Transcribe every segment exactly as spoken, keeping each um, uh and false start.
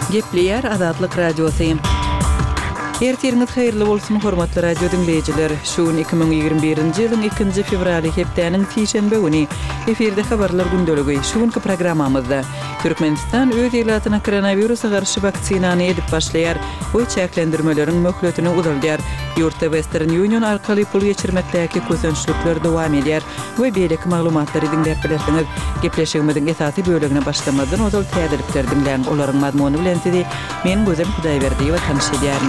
Gepleyer Azatlyk Radiosyň. Ertiriniz hayırlı bolsun hormatly radio dinleyijiler. Şuun iki bin ýygrimi birinji ýylyň ikinji fevraly hepdeniň tiýşembe güni eferde habarlar gündöligi. Şuunky programmamyzda Türkmenistan öz ýylatyna koronawirusa garşy vaksinany edip başlaýar. Bu çäklendirmeleriň möhletini uzaldyar. Ýurtda Western Union arkaly pul geçirmekdäki közençlikler dowam edýär. Bu beýleki maglumatlary dinläp bilersiňiz. Gepleşigimiziň esasy bölегine başlamadan ozal täzelikler dinläň. Olaryň mazmuny bilen sizi men Gözem Hudaýberdiýewa tanış edýärim.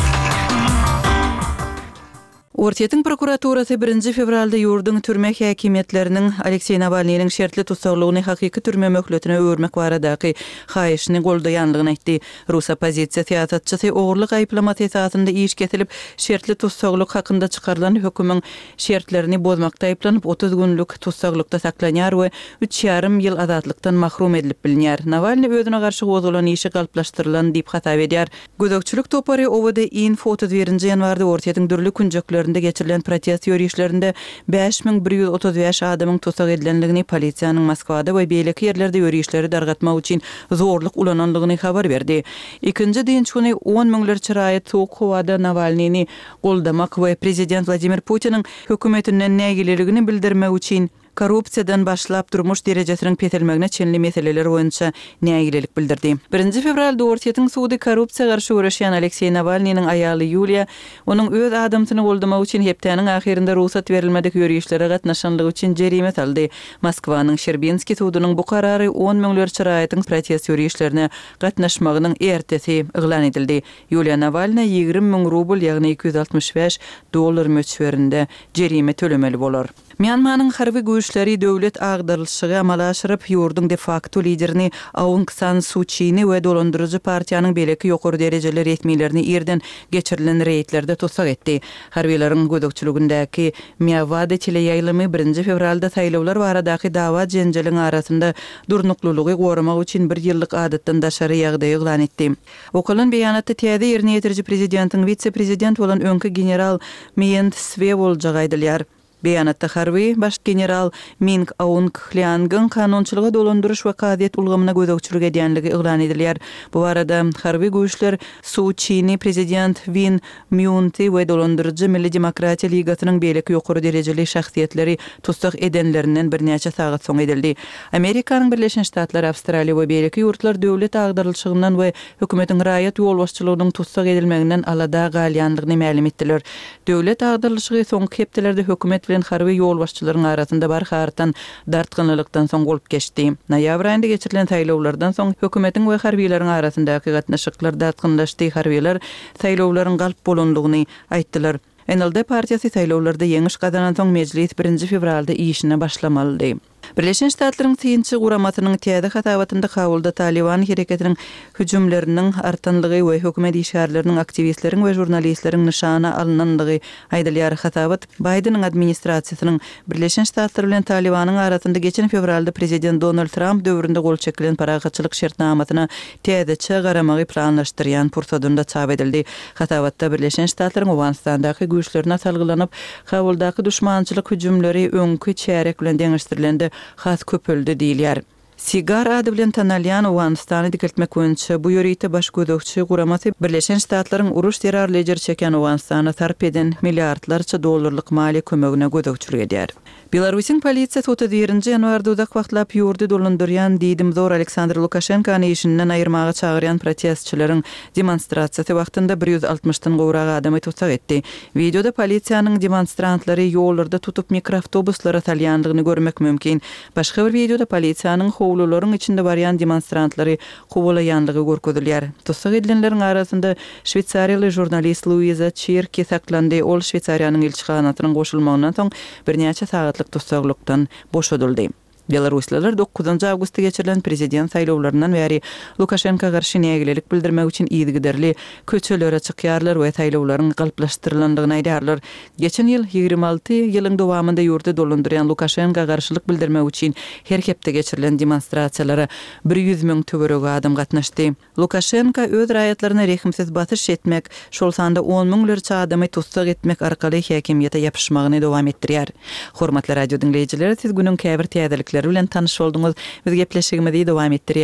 Ortiýetiň prokuraturasy birinji fevralda ýurdun türme häkimetleriniň Aleksey Navalnyň şertli tutsaglygyny hakyky türme möhletine öwürmek baradaky haýyşyny goldaýanlygyny aýtdy. Rus opozisiýa siýasatçysy ogurlyk aýplamat esasynda iş kesilip şertli tutsaglyk hakynda çykarylan hökümüň şertlerini bozmakda aýplanyp otuz günlük tutsaglykda saklanýar we üç ýarym ýyl azatlykdan mahrum edilip bilinýär. Navalny özüne garşy gozalan işi galplaşdyrylan diýip hatap edýär. Gödökçülük topary O W D Info otuz birinji ýanwarda ortiýetiň dürli künjekler geçirilen protest ýörüşlerinde beş bin bir ýüz otuz beş adamyň tutsag edilenligini polisiýanyň Moskwada we beýleki ýerlerde ýörüşleri dargatmak üçin zorluk ulananlygyny habar berdi. Ikinji diňç güni on miňlerçe raýat soğuk howada Navalnyny goldamak we prezident Vladimir Putiniň hökümetinden nägileligini bildirmek üçin korrupsiýadan başlap durmuş derejesiniň petelmegine çenli meseleler boýunça nägilelik bildirdi. birinji fevralda ortiýetiň sudy korrupsiýa garşy görüşýän Aleksey Navalnyň aýaly Yulia onuň öz adamsyny goldamak üçin hepdeniň ahirinde ruhsat berilmedik ýörüşlere gatnaşanlygy üçin jerime saldy. Moskwanyň Sherbinski sudynyň bu karary on miňlerçe raýatyň protest ýörüşlerine gatnaşmagynyň ertesi eglan edildi. Yulia Navalny ýygrimi miň rubl ýagny iki ýüz altmyş beş dollar möçberinde jerime tölemeli bolar. Myanmanyň harby güýçleri döwlet agdarylşygy amala aşyryp ýurdun de facto liderini Aung San Suu Kyi'ni we dolandyrjy partiýanyň beleki ýokary derejeli resmiýlerini ýerden geçirilen reýtlerde tutsak etdi. Harbiýleriň gödökçüligindäki Myanmada teleýaýlamy birinji fevralda saýlawlar baradaky dawa jenjeliň arasynda durnuklulygy goramak üçin bir ýyllyk adatdan daşary ýagdaý eglan etdi. Okalan beýanatda täze ýerine ýetirji prezidentiň witse-prezident bolan öňkü general Myint Sve boljak aýdylýar. Beýanatda harby baş general Min Aung Hlaingň kanunçylyga dolandyryş we kadiýet ulgamyna gödökçülük edýänligi eglan edilýär. Bu barada harby güýçler Suu Kyi'ni prezident Win Myint we dolandyrjy Milli Demokratiýa Ligasynyň beýleki ýokary derejeli şahsiýetleri tutsak edenlerinden birnäçe sagat soň edildi. Amerikanyň Birleşen Ştatlar, Awstraliýa we beýleki ýurtlar döwlet agdarylşygyndan we hökümetiň raýat ýolbaşçylygynyň tutsak edilmeginden alada galýanlygyny ma'lum etdiler. Döwlet agdarylşygy soňky hepdelerde hökümet harby ýolbaşçylaryň arasynda bar hartan dartgynlykdan soň bolup geçdi. Noýabr aýynda geçirilen saýlawlardan soň hökümetiň we harbiýleriň arasyndaky gatnaşyklar dartgynlaşdy. Harbiýler saýlawlaryň galp bolandygyny aýtdylar. N L D partiýasy saýlawlarda ýeňiş gazanan soň mejlis birinji fevralda işine başlamaly. Birleşen Ştatlaryň syýynçy guramatynyň täze hatabatynda Kabulda Taliban hereketiniň hüjümleriniň artanlygy we hökümet işgärleriniň aktivistleriň we jurnalistleriň nişana alynanlygy aýdylýar. Hatabat Bideniň administrasiýasynyň Birleşen Ştatlar bilen Talibanyň arasynda geçen fevralda prezident Donald Trump döwründe gol çekilen paragaçylyk şertnamasyna täzeçe garamagy planlaşdyrýan pursatynda çap edildi. Hatabatda Birleşen Ştatlaryň Awganistandaky güýçlerine salgylanyp Kabuldaky düşmançylyk hüjümleri öňkü çärek bilen deňişdirilende has köpöldi diýilýär. Sigar ady bilen tanalýan Awganistany dikeltmek boýunça bu ýöreýte baş gödökçü guramasy Birleşen Ştatlaryň uruş terrorlejer çeken Awganistana sarp eden milliardlarça dollarlyk mali kömegine gödökçülük edýär. Belarusyň polisiýasy otuz birinji ýanwarda uzak wagtlap ýurdu dolandyrýan diýdim zor Aleksandr Lukashenkany işinden aýyrmaga çagyrýan protestçileriň demonstrasiýasy wagtynda bir ýüz altmyşdan gowrak adamy tutsak etdi. Videoda polisiýanyň demonstrantlary ýollarda tutup mikroawtobuslara salýanlygyny görmek mümkin. Başga bir videoda polisiýanyň howlularyň içinde barýan demonstrantlary gowulaýanlygy görkezilýär. Tutsak edilenleriň arasynda Şwitsariýaly jurnalist Luisa Çirki saklandy. Ol Şwitsariýanyň elçixanatynyň goşulmagyna soň birnäçe sagatlyk tutsaklykdan boşadyldy. Belaruslyllar dokuzuncu awgustda geçirilen prezident saýlawlaryndan bäri Lukashenka garşy nägilelik bildirmek üçin ýygyderli köçelere çykýarlar we saýlawlaryň galplaşdyrylandygyny aýdarlar. Geçen ýyl ýygrimi alty ýylyň dowamında ýurtda dolandyrýan Lukashenka garşylyk bildirmek üçin her hepde geçirilen demonstrasiýalara bir ýüz miň töwerek adam gatnaşdy. Lukashenka öz raýatlaryna rehimsiz batyş etmek, şol sanda on miňlerçe adamy tutsak etmek arkaly häkimiýete ýapyşmagyny dowam etdirýär. Hormatly radio dinleýijiler, siz günüň käbir täzelikleri bilen tanyş boldunuz. Biz gepleşigimizi dowam etdirýär.